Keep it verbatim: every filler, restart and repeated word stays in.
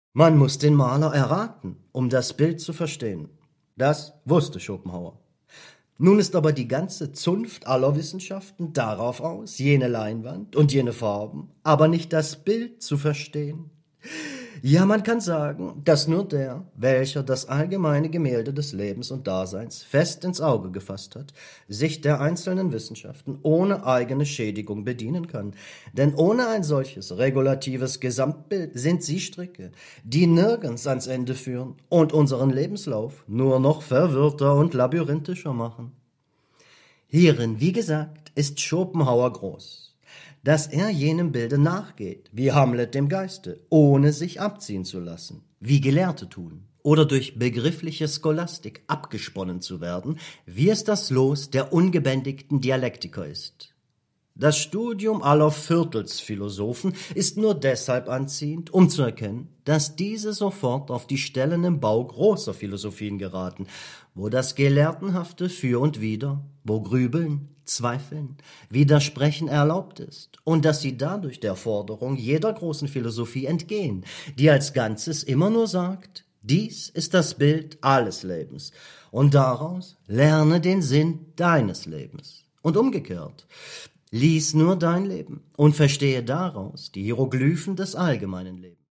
Man muss den Maler erraten, um das Bild zu verstehen. Das wusste Schopenhauer. Nun ist aber die ganze Zunft aller Wissenschaften darauf aus, jene Leinwand und jene Farben, aber nicht das Bild zu verstehen. Ja, man kann sagen, dass nur der, welcher das allgemeine Gemälde des Lebens und Daseins fest ins Auge gefasst hat, sich der einzelnen Wissenschaften ohne eigene Schädigung bedienen kann. Denn ohne ein solches regulatives Gesamtbild sind sie Stricke, die nirgends ans Ende führen und unseren Lebenslauf nur noch verwirrter und labyrinthischer machen. Hierin, wie gesagt, ist Schopenhauer groß, dass er jenem Bilde nachgeht, wie Hamlet dem Geiste, ohne sich abziehen zu lassen, wie Gelehrte tun, oder durch begriffliche Scholastik abgesponnen zu werden, wie es das Los der ungebändigten Dialektiker ist. Das Studium aller Viertelsphilosophen ist nur deshalb anziehend, um zu erkennen, dass diese sofort auf die Stellen im Bau großer Philosophien geraten, wo das Gelehrtenhafte für und wider, wo Grübeln, Zweifeln, Widersprechen erlaubt ist und dass sie dadurch der Forderung jeder großen Philosophie entgehen, die als Ganzes immer nur sagt, dies ist das Bild alles Lebens und daraus lerne den Sinn deines Lebens. Und umgekehrt, lies nur dein Leben und verstehe daraus die Hieroglyphen des allgemeinen Lebens.